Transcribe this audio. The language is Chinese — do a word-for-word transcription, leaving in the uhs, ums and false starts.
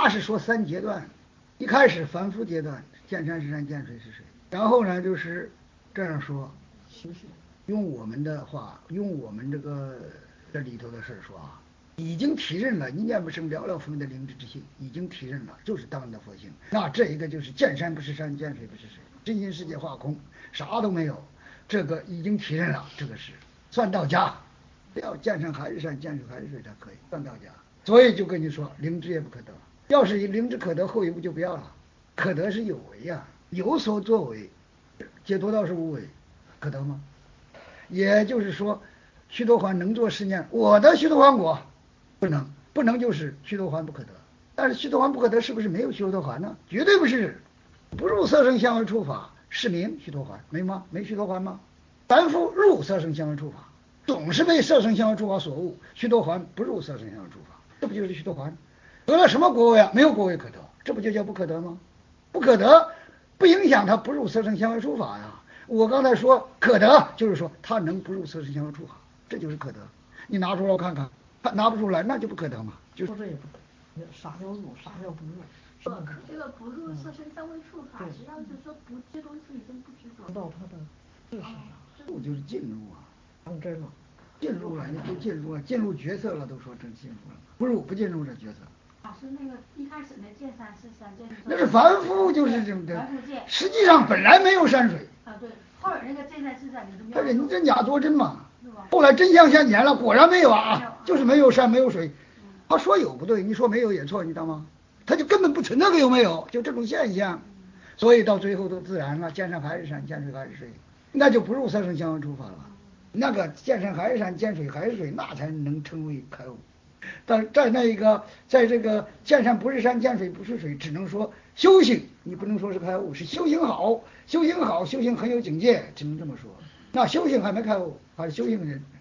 他是说三阶段，一开始凡夫阶段，见山是山，见水是水，然后呢就是这样说，用我们的话，用我们这个这里头的事说啊，已经体认了，一念不生，了了分的灵智之性，已经体认了，就是当的佛性。那这一个就是见山不是山，见水不是水，真心世界化空，啥都没有，这个已经体认了，这个是算到家。要见山还是山，见水还是水才可以算到家。所以就跟你说，灵知也不可得。要是灵知可得，后一步就不要了。可得是有为呀、啊，有所作为，解脱道是无为，可得吗？也就是说，须陀洹能做十念，我的须陀洹果不能，不能就是须陀洹不可得。但是须陀洹不可得，是不是没有须陀洹呢？绝对不是，不入色声香味触法，是名须陀洹，没吗？没须陀洹吗？凡夫入色声香味触法，总是被色声香味触法所误，须陀洹不入色声香味触法，这不就是须陀洹？得了什么果位啊？没有果位可得，这不就叫不可得吗？不可得，不影响他不入色声香味触法呀。我刚才说可得，就是说他能不入色声香味触法，这就是可得。你拿出来我看看，他拿不出来，那就不可得嘛。就说这也不得，啥叫入，啥叫不入？ 不，这个不入色声香味触法，实际上就是说不这东西已经不执着。 知道他的事实上， 入就是进入啊， 当真了， 进入了，你就进入了，进入角色了，都说成进入了，不入不进入这角色。 老师那个一开始那见山是山，见水那是凡夫，就是这么的。 凡夫见， 实际上本来没有山水。 啊对，后边那个见山是山就是他人真假作真嘛。 是吧？ 后来真相现前了，果然没有啊，就是没有山没有水。他说有不对，你说没有也错，你知道吗？他就根本不存那个有没有，就这种现象。所以到最后都自然了，见山还是山，见水还是水，那就不入色声香味触法了。那个见山还是山，见水还是水，那才能称为开悟。但在那一个，在这个见山不是山，见水不是水，只能说修行，你不能说是开悟，是修行好，修行好，修行很有境界，只能这么说。那修行还没开悟，还是修行人